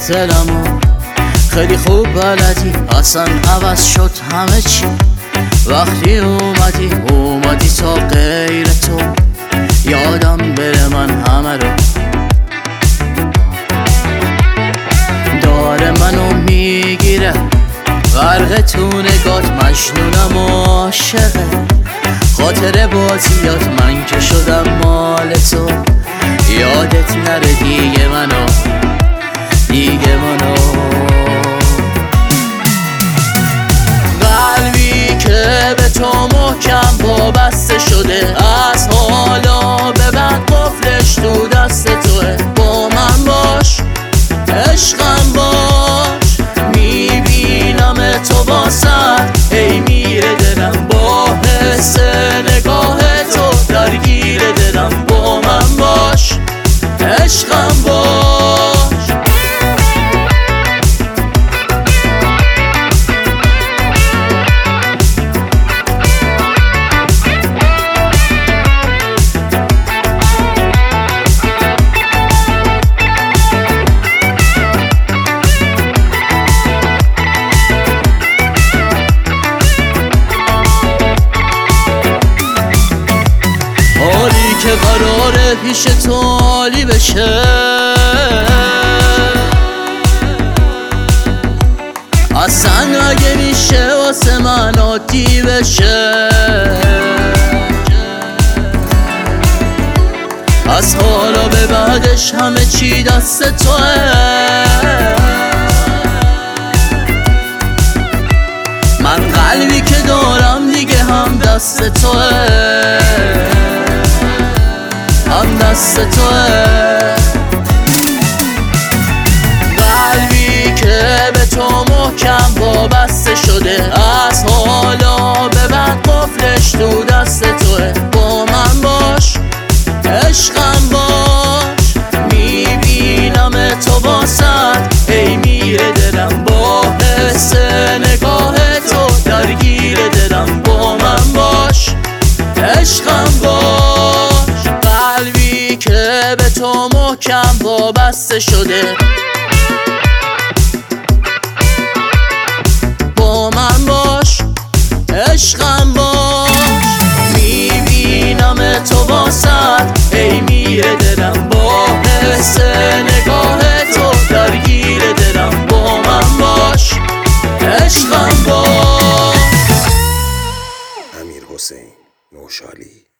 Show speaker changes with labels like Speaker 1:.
Speaker 1: دلمو خیلی خوب بلدی، اصلا عوض شد همه چی وقتی اومدی تا غیر تو یادم بره من همه رو داره منو میگیره غرق تو نگات، مجنونم و عاشقه خاطر بازیات، من که شدم مال تو یادت نره دیگه منو قلبی که به تو محکم وابسته شده، از حالا به بعد قفلش تو دست توه. با من باش عشقم باش، میبینم تو واسط ای میره دلم، با حس نگاه تو درگیر دلم. با من باش عشقم باش. حالی که قراره پیش تو عالی بشه، اصلا اگه میشه واسه من عادی بشه. از حالا به بعدش همه چی دست توه، من قلبی که دارم دیگه هم دست توه، هم دست توه. قلبی که به تو محکم وابسته شده، از حالا به بعد قفلش تو دست توه. با من باش عشقم باش، میبینم تو واسط ای میره دلم، با حس نگاه تو درگیر دلم. با من باش عشقم باش، قلبی که به تو محکم وابسته شده. با من باش عشقم باش، میبینم تو واسط ای میره دلم، با حس نگاه تو درگیر دلم. با من باش عشقم باش.
Speaker 2: امیرحسین نوشالی.